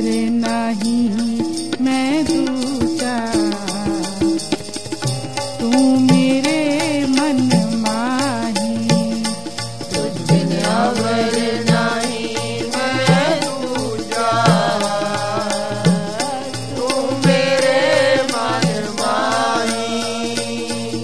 नहीं मैं दूजा, तू मेरे मन माही। तुझ बिन अवर नहीं मैं दूजा, तू मेरे मन माही।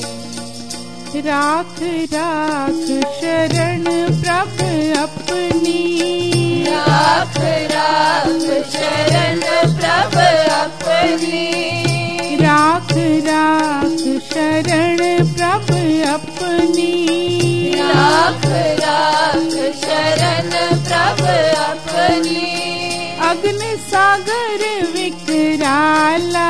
राख राख शरण प्रभ अपनी, राख राख शरण प्रभ अपनी, राख राख शरण प्रभ अपनी। राख राख शरण प्रभ अपनी। अग्नि सागर विकराला,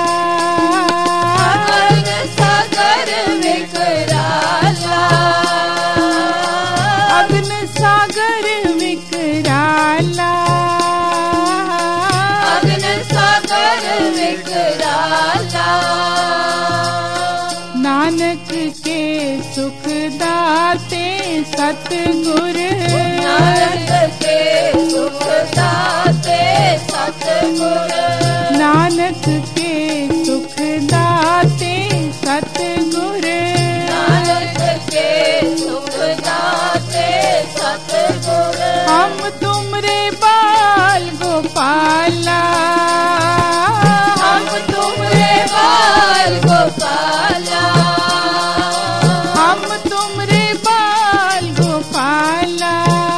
अग्नि सागर विकराला, अग्नि सागर विकराला, अग्नि सागर विकराला। नानक के सुख दाते सतगुर, नानक के सुख दाते सतगुर, नानक के सुख दाते सतगुर। नानक के सुख दाते सतगुर। हम तुमरे बाल गोपाला, हम तुमरे बाल गोपाला, हम तुमरे बाल गोपाला।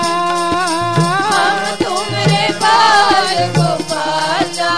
हम तुमरे बाल गोपाला।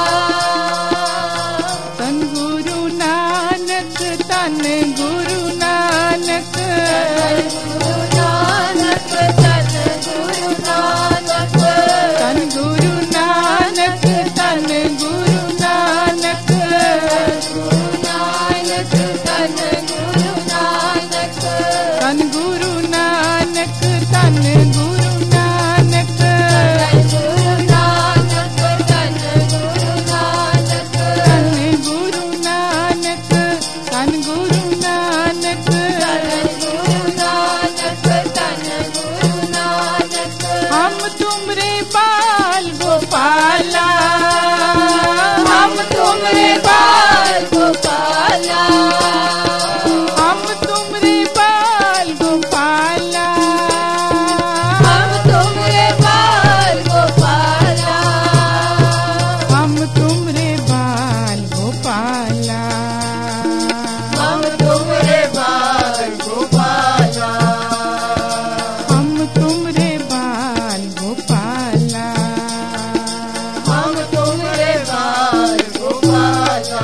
तन गुरु नानक, तन गुरु नानक, गुरु नानक तन गुरु नानक, तन गुरु नानक, तन गुरु नानक। गुरु नानक तन गुरु नानक, तन गुरु नानक, तन गुरु नानक। गुरु नानक तन गुरु नानक, तन गुरु नानक, तन गुरु नानक। गुरु नानक तन गुरु नानक। हम तुमरे बाल गोपाला, हम तुमरे बाल गोपाला, हम तुमरे बाल गोपाला। हम तुमरे बाल गोपाला, हम तुमरे बाल गोपाला। हम तुमरे बाल गोपाला, हम तुमरे बाल गोपाला। हम तुमरे बाल गोपाला।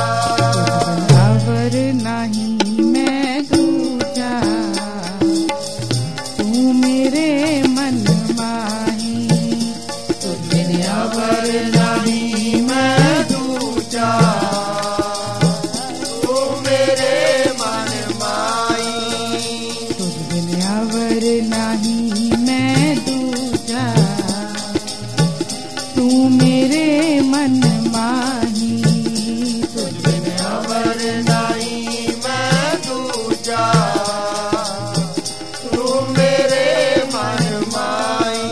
अवर नहीं मैं दूजा, तू मेरे मन माही। तुझ बिन अवर नहीं मैं दूजा, तू मेरे मन माही। तुझ बिन अवर नहीं मैं दूजा, तू मेरे मन माही। तुझ बिन अवर नहीं मैं दूजा, तू मेरे मन माही।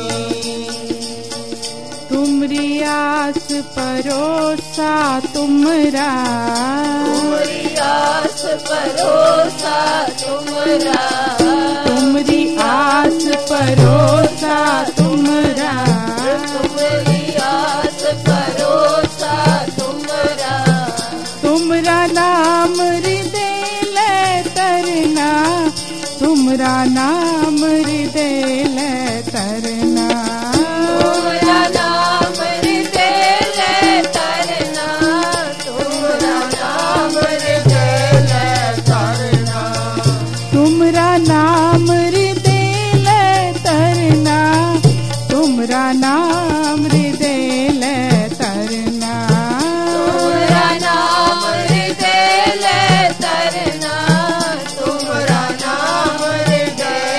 तुमरी आस परोसा तुमरा, तुमरी आस परोसा तुमरा, तुमरी आस परोसा तुमरा। तुमरी आस परोसा तुमरा। तुमरा नाम हृदय ले तरना, तुमरा नाम हृदय ले तरना। तुमरा नाम हृदय ले तरना, तुमरा नाम हृदय ले तरना। तुमरा नाम हृदय ले तरना, तुमरा नाम हृदय ले तरना। तुमरा नाम हृदय ले तरना, तुमरा नाम हृदय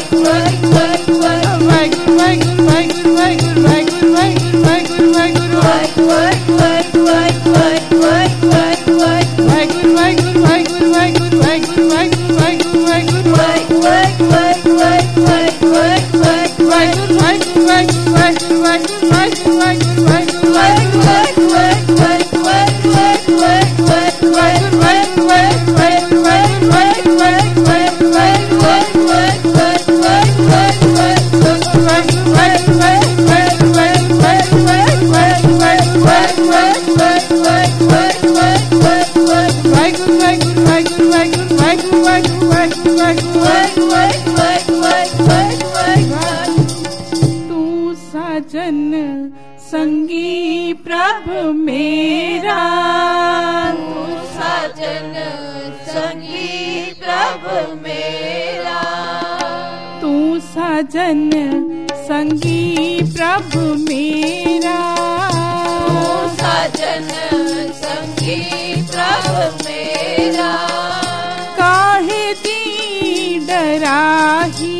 तू साजन संगी प्रभु मेरा, तू साजन संगी प्रभु मेरा, तू साजन संगी प्रभु मेरा, तू साजन संगी प्रभु मेरा, काहे दी डराही,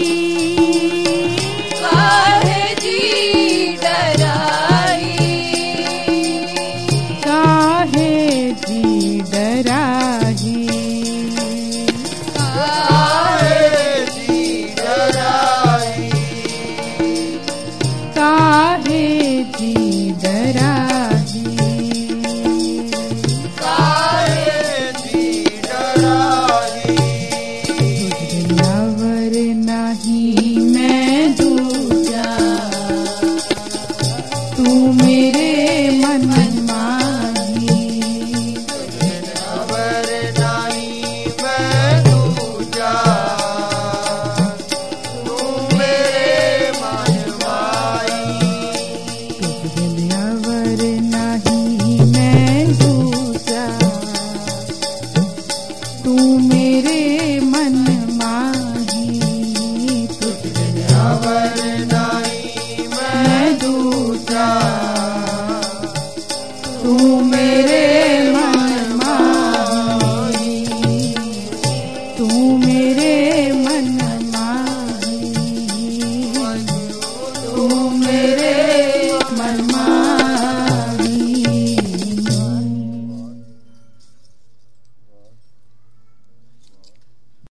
काहे जी डराई, काहे दी डराही, काहे जी डराई, काहे दी डराही, काहे जी डराई, तुझ नवर नहीं